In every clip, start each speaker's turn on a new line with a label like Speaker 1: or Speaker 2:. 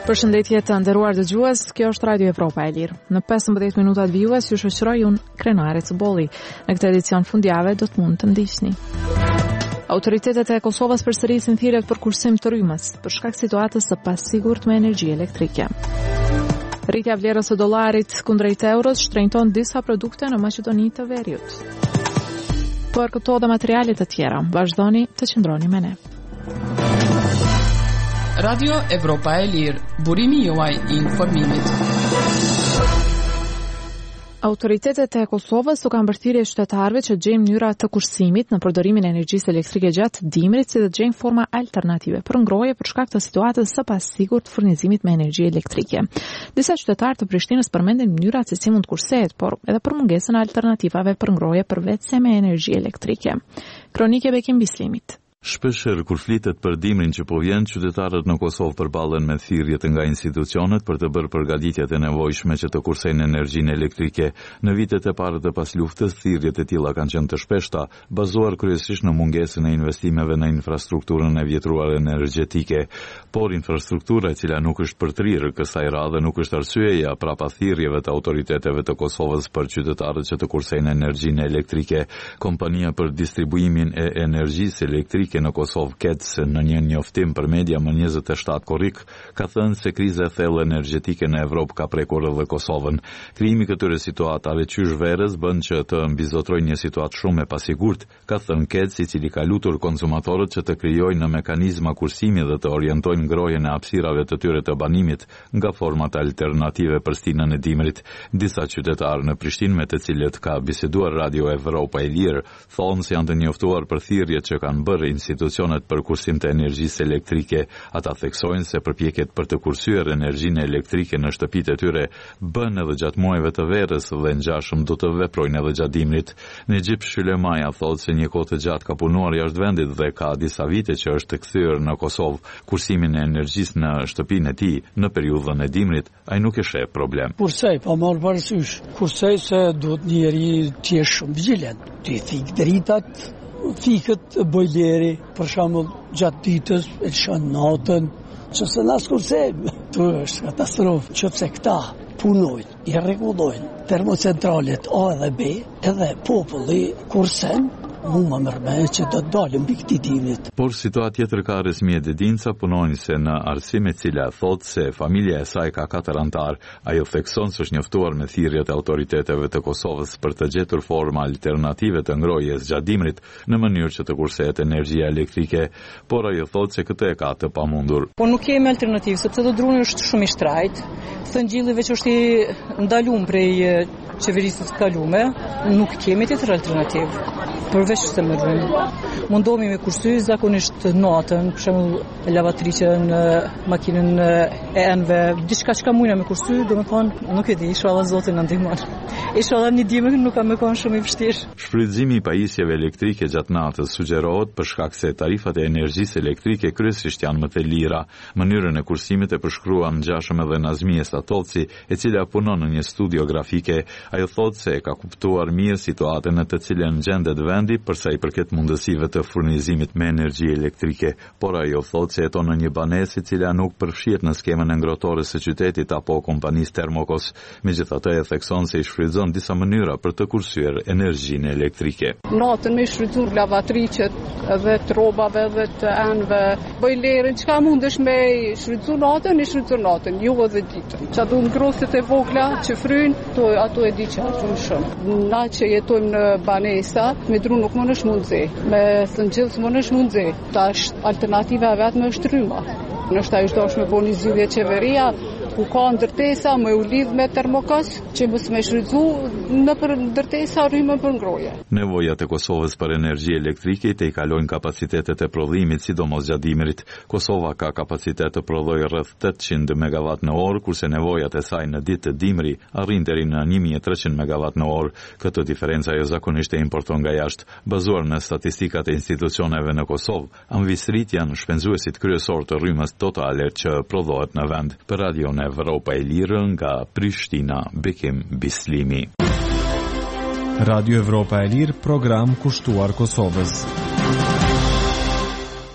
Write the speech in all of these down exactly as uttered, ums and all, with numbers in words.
Speaker 1: Përshëndetje të nderuar dëgjues, kjo është Radio Evropa e Lirë. Në pesëmbëdhjetë minutat vijues ju shoqëroj unë Krenare Cëbolli. Në këtë edicion fundjavë do të mund të ndiqni. Autoritetet e Kosovës përsërisin thirrjet për kursim të rrymës për shkak situatës së pasigurt me energji elektrike. Rritja vlerës së dollarit kundrejt euros shtrenjton disa produkte në Maqedoni të Veriut. Për këto dhe materiale të tjera, vazhdoni të qëndroni me ne.
Speaker 2: Radio Evropa e Lirë, burimi juaj i informimit.
Speaker 1: Autoritetet e Kosovës u kanë mbështirë qytetarëve që gjejnë mënyra të kursimit në përdorimin e energjisë elektrike gjatë dimrit, si dhe të gjejnë forma alternative për ngrohje për shkak të situatës së pasigurt të furnizimit me energji elektrike. Disa qytetarë të Prishtinës përmendin mënyrat se si mund të kursehet, por edhe për mungesën e alternativave për ngrohje përveçse me energji elektrike. Kronike Bekim Bislimit.
Speaker 3: Shpeshherë kur flitet për dimrin që po vjen, qytetarët në Kosovë përballen me thirrjet nga institucionet për të bërë përgatitjet e nevojshme që të kursejnë energjinë elektrike. Në vitet e parë të pas luftës, thirrjet e tilla kanë qenë të shpeshta, bazuar kryesisht në mungesën e investimeve në infrastrukturën e vjetruar energjetike. Por infrastruktura e cila nuk është përtrirë kësaj radhe nuk është arsyeja prapa thirrjeve të autoriteteve të Kosovës për qytetarët që të kursejnë energjinë elektrike. Kompania për distribuimin e energjisë elektrike në Kosovë K E D S në një njoftim për media më njëzet e shtatë korrik ka thënë se kriza e thellë energjetike në Evropë ka prekur edhe Kosovën. Krijimi këtyre situatave qysh verës bën që të mbizotrojë një situatë shumë e pasigurt, ka thënë K E D S, i cili ka lutur konsumatorët që të krijojnë në mekanizma kursimi dhe të orientojnë ngrohjen e hapësirave të tyre të banimit nga format alternative për stinën e dimrit. Disa qytetarë në Prishtinë me të cilët ka biseduar Radio Evropa e Lirë thonë se janë të njoftuar për thirrjet që kanë bërë institucionet për kursim të energjisë elektrike. Ata theksojnë se përpjekjet për të kursyer energjinë elektrike në shtëpitë e tyre bën edhe gjatë muajve të verës dhe ngjashëm do të veprojnë edhe gjatë dimrit. Nejip Shylemaja thotë se një kohë të gjatë ka punuar jashtë vendit dhe ka disa vite që është kthyer në Kosovë. Kursimin e energjisë në shtëpinë e tij në periudhën e dimrit ai nuk e sheh problem.
Speaker 4: Kursej, pa marrë parasysh. Kursej se duhet njëri të jesh shumë vigjilent. Të thik dritat, fikët bojleri, për shembull gjatë ditës, e shën natën, që se nas kursejmë. Tu është katastrofë, që pse këta punojnë, i rregullojnë termocentralet A dhe B, edhe populli kursen, mu më mërme që do të dalim mbi këtij dimrit.
Speaker 3: Por situatë tjetër ka Resmie Dedinca, punonjëse në arsim, e cila thotë se familja e saj ka katër antar. Ajo thekson se është njoftuar me thirrjet e autoriteteve të Kosovës për të gjetur forma alternative të ngrohjes gjatë dimrit në mënyrë që të kursehet energjia elektrike, por ajo thotë se këtë e ka të pamundur.
Speaker 5: Po nuk kemi alternativë, sepse do druni është shumë i shtrajt. Thëngjillive që është i ndaluar prej qeverisë të kalume, nuk kemi tjetër alternativë. Përveç se më rrëmë. Mundohemi me kursy zakonisht natën, për shembull lavatriçën, makinën e enëve, diçka që ka mujna me kursy, do me thonë, nuk e di, inshallah Zoti na ndihmon. Inshallah një dimër nuk ka më kon shumë i vështirë.
Speaker 3: Shfrytëzimi i pajisjeve elektrike gjatë natës sugjerohet për shkak se tarifat e energjisë elektrike kryesisht janë më të lira. Mënyrën e kursimit e përshkruan ngjashëm edhe Nazmie Statoci, e cila punon në një studio grafike. Ajo thotë se ka kuptuar mirë situatën në të cilën gjendet vendi përsa i përket mundësive të furnizimit me energji elektrike, por ajo thotë se jeton në një banesë e cila nuk përfshihet në skemën e ngrohtores së qytetit apo kompanisë Termokos. Megjithatë e thekson se i shfrytëzon disa mënyra për të kursyer energjinë elektrike.
Speaker 6: Natën me shfrytzuar lavatriçet edhe të rrobave dhe të enëve, bojlerin, çka mundesh me shfrytzuar natën, i shfrytzuar natën, jo edhe ditën. Ça do ngrohtet e vogla që fryn, to ato e di që ato shumë. Na që jetojmë në banesa, me dru nuk më nësh mundëzi, me thëngjithë më nësh mundëzi. Tash alternativa e vetë me është rryma. Nështë ta ishtë dosh me bo një zgjidhje qeveria, ku ka ndërtesa me u lidh me Termokos, që mos me shfrytzu në për ndërtesa rrymën për ngrohje.
Speaker 3: Nevojat e Kosovës për energji elektrike i kalojnë kapacitetet e prodhimit, sidomos gjatë dimrit. Kosova ka kapacitet të prodhojë rreth tetëqind megawatt në orë, kurse nevojat e saj në ditë të dimri arrin deri në një mijë e treqind megawatt në orë. Këtë diferencë ajo zakonisht e importon nga jashtë. Bazuar në statistikat e institucioneve në Kosovë, Anvisrit janë shpenzuesit kryesor të rrymës totale që prodhohet në vend. Për Radio Evropa e Lirë nga Prishtina, Bekim Bislimi.
Speaker 7: Radio Evropa e Lirë, program kushtuar Kosovës.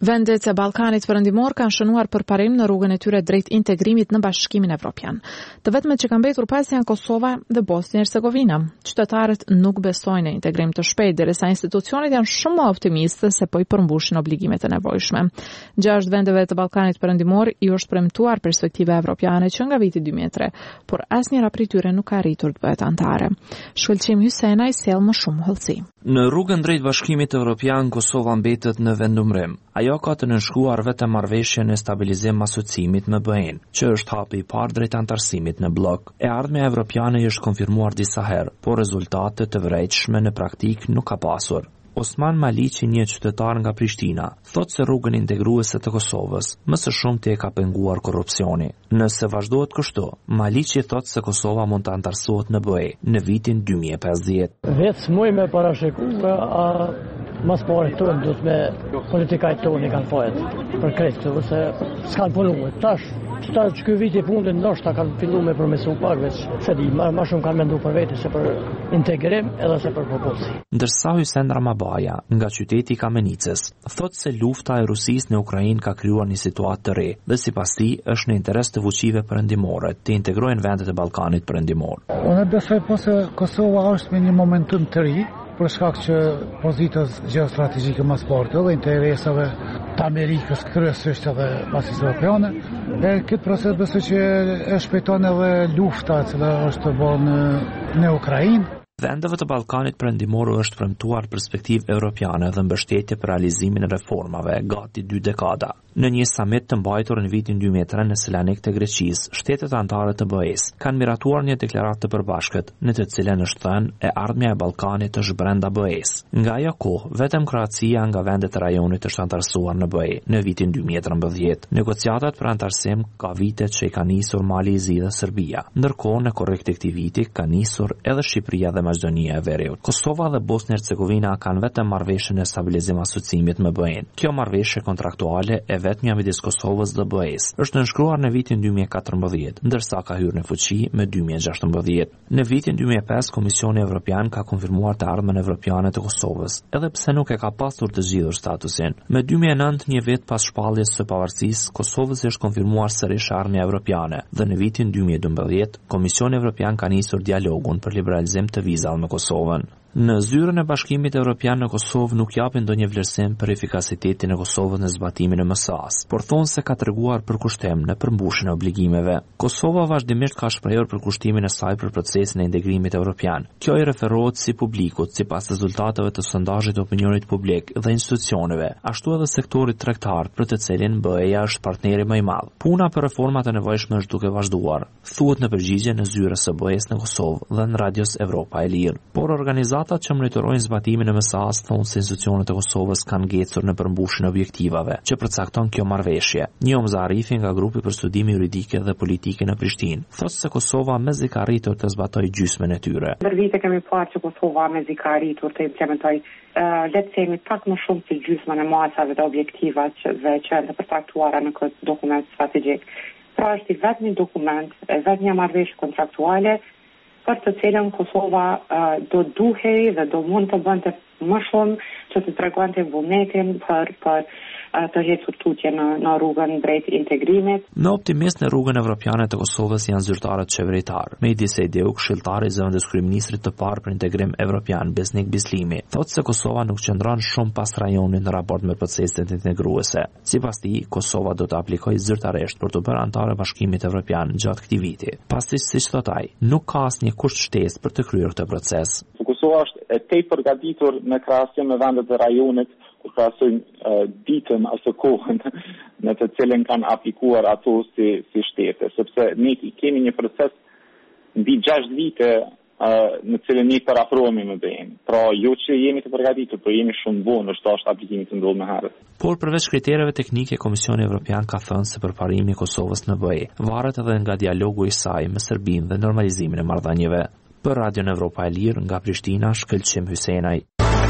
Speaker 1: Vendet e Ballkanit Perëndimor kanë shënuar përparim në rrugën e tyre drejt integrimit në Bashkimin Evropian. Të vetmet që kanë mbetur pas janë Kosova dhe Bosnia-Hercegovina. Qytetarët nuk besojnë në integrim të shpejtë, derisa institucionet janë shumë më optimiste se po i përmbushin obligimet e nevojshme. Gjashtë vendeve të Ballkanit Perëndimor i është premtuar perspektiva evropiane që nga viti dy mijë e tre, por asnjëra prej tyre nuk ka arritur të bëhet anëtare. Shkëlqim Hysenaj sjell më shumë hollësi.
Speaker 8: Në rrugën drejt Bashkimit Evropian, Kosova mbetet në vendumrim. Ajo ka të nënshkruar vetëm marrëveshjen e stabilizim asociimit me B E-n, që është hapi i parë drejt antarësimit në blok. E ardhmja evropiane është konfirmuar disa herë, por rezultate të vërejtshme në praktik nuk ka pasur. Osman Maliqi, një qytetar nga Prishtina, thot se rrugën integruese të Kosovës më së shumti e ka penguar korrupsioni. Nëse vazhdohet kështu, Maliqi thot se Kosova mund të antarësohet në B E në vitin dy mijë e pesëdhjetë.
Speaker 4: Vetë s'muj me parashikuar a mas pare tonë do të me politikajt tonë i kanë fajt për krejtë, se s'kanë punu. Tash, qëta që këj viti fundin ndoshta kanë fillu me përmesu pak, veç se di, ma, ma shumë kanë mendu për veti se për integrim edhe se për proposi.
Speaker 8: Ndërsa Hysen Ramabaja, nga qyteti Kamenicës, thot se lufta e Rusisë në Ukrainë ka krijuar një situatë të re dhe sipas tij është në interes të fuqive perëndimore të integrojnë vendet e Ballkanit Perëndimor.
Speaker 9: Unë besoj po se Kosova është me një momentum të ri, për shkak që pozitës geostrategjike më sportë dhe interesave të Amerikës kryesisht edhe Bashkisë Evropiane. E këtë proces besoj që e shpejton edhe lufta që është të bërë në, në Ukrainë.
Speaker 8: Vendeve të Ballkanit Perëndimor është premtuar perspektivë evropiane dhe mbështetje për realizimin e reformave gati dy dekada. Në një samit të mbajtur në vitin dy mijë e tre në Selanik të Greqisë, shtetet anëtare të B E-s kanë miratuar një deklaratë të përbashkët, në të cilën është thënë e ardhmja e Ballkanit është brenda B E-s. Nga ajo kohë, vetëm Kroacia nga vendet e rajonit është antarësuar në B E në vitin dy mijë e trembëdhjetë. Negociatat për antarësim ka vite që i ka nisur Mali i Zi dhe Serbia, ndërkohë në korrekt e këtij viti ka nisur edhe Shqipëria dhe Maqedonia e Veriut. Kosova dhe Bosnia-Hercegovina kanë vetëm marrëveshjen e stabilizim asociimit me B E-n. Kjo marrëveshje kontraktuale e vetmja midis Kosovës dhe B E-s është nënshkruar në vitin dy mijë e katërmbëdhjetë, ndërsa ka hyrë në fuqi me dy mijë e gjashtëmbëdhjetë. Në vitin dy mijë e pesë, Komisioni Evropian ka konfirmuar të ardhmen evropiane të Kosovës, edhe pse nuk e ka pasur të zgjidhur statusin. Me dy mijë e nëntë, një vit pas shpalljes së pavarësisë, Kosovës është konfirmuar sërish ardhmja evropiane dhe në vitin dy mijë e dymbëdhjetë, Komisioni Evropian ka nisur dialogun për liberalizim të vizave me Kosovën. Në zyrën e Bashkimit Evropian në Kosovë nuk japin ndonjë vlerësim për efikasitetin e Kosovës në zbatimin e M S A-s, por thonë se ka treguar përkushtim në përmbushjen e obligimeve. Kosova vazhdimisht ka shprehur përkushtimin e saj për procesin e integrimit evropian. Kjo i referohet si publikut sipas rezultateve të sondazhit të opinionit publik dhe institucioneve, ashtu edhe sektorit tregtar për të cilin B E-ja është partneri më i madh. Puna për reformat e nevojshme është duke vazhduar, thuhet në përgjigje në zyrën së B E-s në Kosovë dhe në Radios Evropa e Lirë. Por organizata Ata që monitorojnë zbatimin e M S A-s thonë se institucionet e Kosovës kanë ngecur në përmbushjen e objektivave që përcakton kjo marrëveshje. Njom Zarifi nga grupi për studime juridike dhe politike në Prishtinë thotë se Kosova mezi ka arritur të zbatojë gjysmën e tyre.
Speaker 10: Për vite kemi parë që Kosova mezi ka arritur të implementojë uh, le të themi pak më shumë se gjysmën e masave të objektivave që janë të përcaktuara në këtë dokument strategjik. Pra është i vetmi dokument, vetmja marrëveshje kontraktuale për të cilën Kosova uh, do duhej dhe do mund të bënte më shumë që të tregonte vullnetin për për uh, të hequr tutje në, në rrugën drejt integrimit.
Speaker 8: Në optimist në rrugën evropiane të Kosovës janë zyrtarët qeveritar. Mehdi Sejdeu, këshilltari i zëvendës kryeministrit të parë për integrim evropian, Besnik Bislimi, thotë se Kosova nuk qëndron shumë pas rajonit në raport me proceset integruese. Sipas tij, Kosova do të aplikojë zyrtarisht për të bërë anëtare Bashkimit Evropian gjatë këtij viti. Pasi, siç thotë ai, nuk ka asnjë kusht shtesë për të kryer këtë proces.
Speaker 11: Kosova është e tepër gatitur në krahasim me vendet e rajonit, kur krahasojmë uh, ditën ose kohën në të cilën kanë aplikuar ato si, si shtete, sepse ne kemi një proces mbi gjashtë vite uh, në cilën ne parafrohemi me B E-n. Pra, jo që jemi të përgatitur, por jemi shumë vonë është është aplikimi të ndodhur më herët.
Speaker 8: Por përveç kritereve teknike, Komisioni Evropian ka thënë se përparimi i Kosovës në B E varet edhe nga dialogu i saj me Serbinë dhe normalizimin e marrëdhënieve. Për Radio Evropa e Lirë nga Prishtina, Shkëlqim Hysenaj.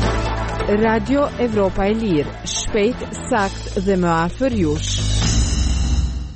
Speaker 12: Radio Evropa e Lirë, shpejt, sakt dhe më afër jush.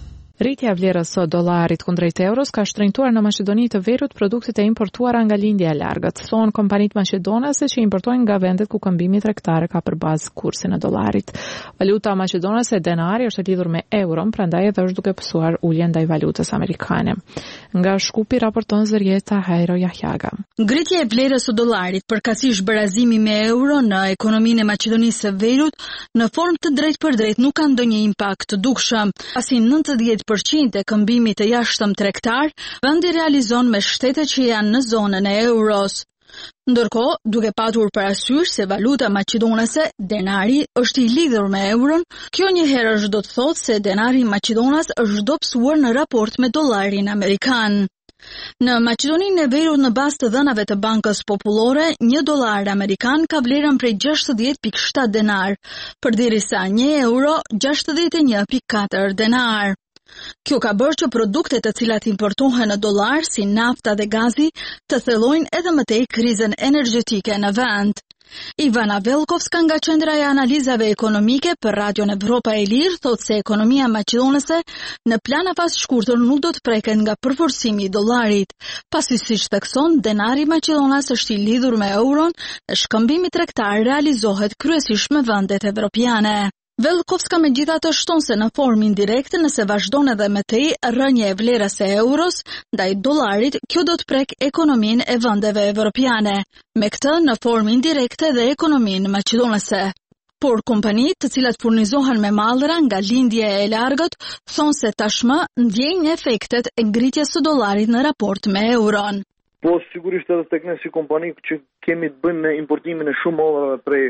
Speaker 1: Rritja e vlerës së dollarit kundrejt euros ka shtrenjtuar në Maqedoni të Veriut produktet e importuara nga lindja e largët, thonë kompanitë maqedonase që importojnë nga vendet ku këmbimi tregtar ka për bazë kursin e dollarit. Valuta maqedonase denari është e lidhur me euron, prandaj edhe është duke pësuar uljen ndaj valutës amerikane. Nga Shkupi raporton Zërieta Hajro Jahjaga.
Speaker 13: Ngritja e vlerës së dollarit përkatësisht barazimi me euro në ekonominë e Maqedonisë së Veriut në formë të drejtpërdrejtë nuk ka ndonjë impakt të dukshëm, pasi nëntëdhjetë përqind e këmbimit të jashtëm tregtar vendi realizon me shtetet që janë në zonën e euros. Ndërkohë, duke patur parasysh se valuta maqedonase, denari, është i lidhur me euron, kjo njëherë është do të thotë se denari maqedonas është dobësuar në raport me dollarin amerikan. Në Maqedoninë e Veriut në bazë të dhënave të Bankës Popullore, një dollar amerikan ka vlerën prej gjashtëdhjetë pikë shtatë denar, përderisa një euro gjashtëdhjetë e një pikë katër denar. Kjo ka bërë që produktet të cilat importohen në dollar, si nafta dhe gazi, të thellojnë edhe më tej krizën energjetike në vend. Ivana Velkovska nga Qendra e Analizave Ekonomike për Radion Evropa e Lirë thotë se ekonomia maqedonase në plan afas shkurtër nuk do të preket nga përforcimi i dollarit, pasi siç thekson denari maqedonas është i lidhur me euron dhe shkëmbimi tregtar realizohet kryesisht me vendet evropiane. Velkovska megjithatë shton se në formë indirekte nëse vazhdon edhe më tej rënja e vlerës së euros ndaj dollarit, kjo do të prek ekonominë e vendeve evropiane, me këtë në formë indirekte dhe ekonominë maqedonase. Por kompanitë të cilat furnizohen me mallra nga lindja e largët thonë se tashmë ndjejnë efektet e ngritjes së dollarit në raport me euron.
Speaker 14: Po sigurisht edhe tek ne si kompani që kemi të bëjmë me importimin e shumë mallrave prej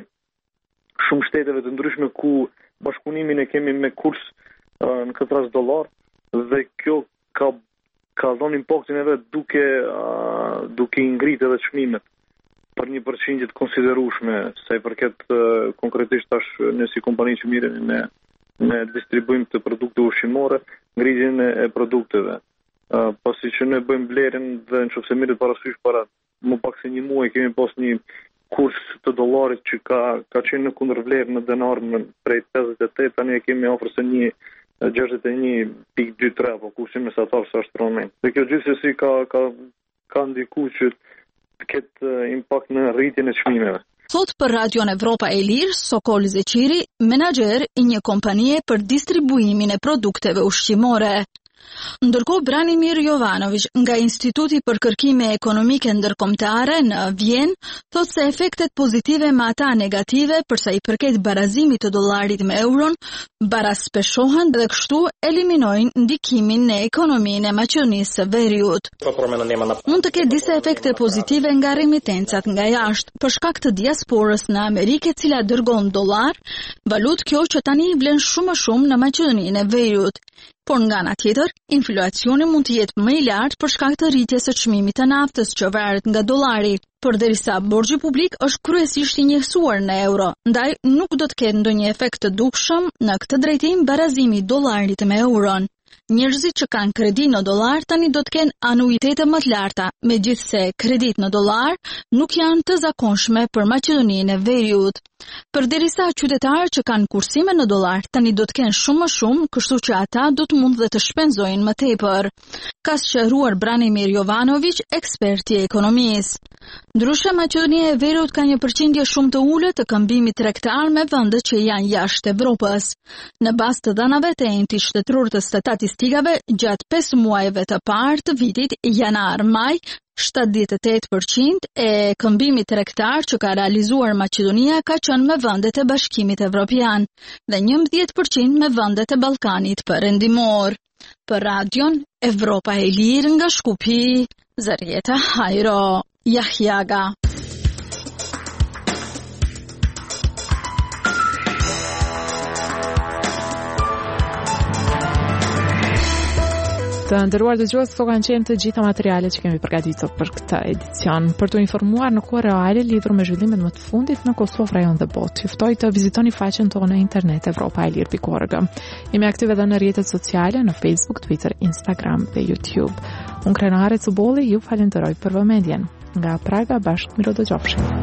Speaker 14: shumë shteteve të ndryshme ku bashkëpunimin e kemi me kurs uh, në këtë rast dollar dhe kjo ka ka dhënë impaktin edhe duke uh, duke i ngritur edhe çmimet për një përqindje të konsiderueshme sa i përket uh, konkretisht tash ne si kompani që miremi me me distribuim të produkte ushqimore, ngritjen e produkteve. Uh, pasi që ne bëjmë blerjen dhe nëse mirët parasysh para më pak se një muaj kemi pas një kurs të dollarit që ka ka qenë në kundërvlerë në denar në prej pesëdhjetë e tetë, tani e kemi afër se një gjashtëdhjetë e një pikë dy tre apo kursi mesatar sa është rënë. Dhe kjo gjithsesi ka ka ka ndikuar që të ketë impakt në rritjen e çmimeve.
Speaker 13: Thot për Radion Evropa e Lirë, Sokol Zeqiri, menaxher i një kompanie për distribuimin e produkteve ushqimore. Ndërkohë Branimir Jovanović nga Instituti për Kërkime Ekonomike Ndërkombëtare në Vjen thotë se efektet pozitive me ata negative përsa i përket barazimit të dollarit me euron baraspeshohen dhe kështu eliminojnë ndikimin në ekonominë e Maqedonisë së Veriut. Mund të ketë disa efekte pozitive nga remitencat nga jashtë për shkak të diasporës në Amerikë e cila dërgon dollar, valutë kjo që tani i vlen shumë më shumë në Maqedoninë e Veriut. Por nga ana tjetër, inflacioni mund të jetë më i lartë për shkak të rritjes së çmimit të naftës që varet nga dollari, përderisa borxhi publik është kryesisht i njësuar në euro, ndaj nuk do të ketë ndonjë efekt të dukshëm në këtë drejtim barazimi i dollarit me euron. Njerëzit që kanë kredi në dollar tani do të kenë anuitete më të larta, megjithse kredit në dollar nuk janë të zakonshme për Maqedoninë e Veriut. Përderisa qytetarët që kanë kursime në dollar tani do të kenë shumë më shumë, kështu që ata do të mund dhe të shpenzojnë më tepër. Ka sqaruar Branimir Jovanović, eksperti i ekonomisë. Ndryshe, Maqedonia e Veriut ka një përqindje shumë të ulët të këmbimit tregtar me vendet që janë jashtë Evropës. Në bazë të dhënave të enti shtetëror të statistikave, gjatë pesë muajve të parë të vitit janar-maj, shtatëdhjetë e tetë përqind e këmbimit tregtar që ka realizuar Maqedonia ka qenë me vendet e Bashkimit Evropian dhe njëmbëdhjetë përqind me vendet e Ballkanit Perëndimor. Për Radion Evropa e Lirë nga Shkupi, Zërieta Hajro Jahjaga.
Speaker 1: Të nderuar dëgjues, këto kanë qenë të gjitha materialet që kemi përgatitur për këtë edicion. Për të informuar në kohë reale lidhur me zhvillimet më të fundit në Kosovë, rajon dhe botë, ju ftoj të vizitoni faqen tonë në internet evropa e lirë pikë org. Jemi aktive edhe në rrjetet sociale, në Facebook, Twitter, Instagram dhe YouTube. Unë Krenare Cubolli ju falenderoj për vëmendjen. Nga Praga bashkë miro dëgjofshim.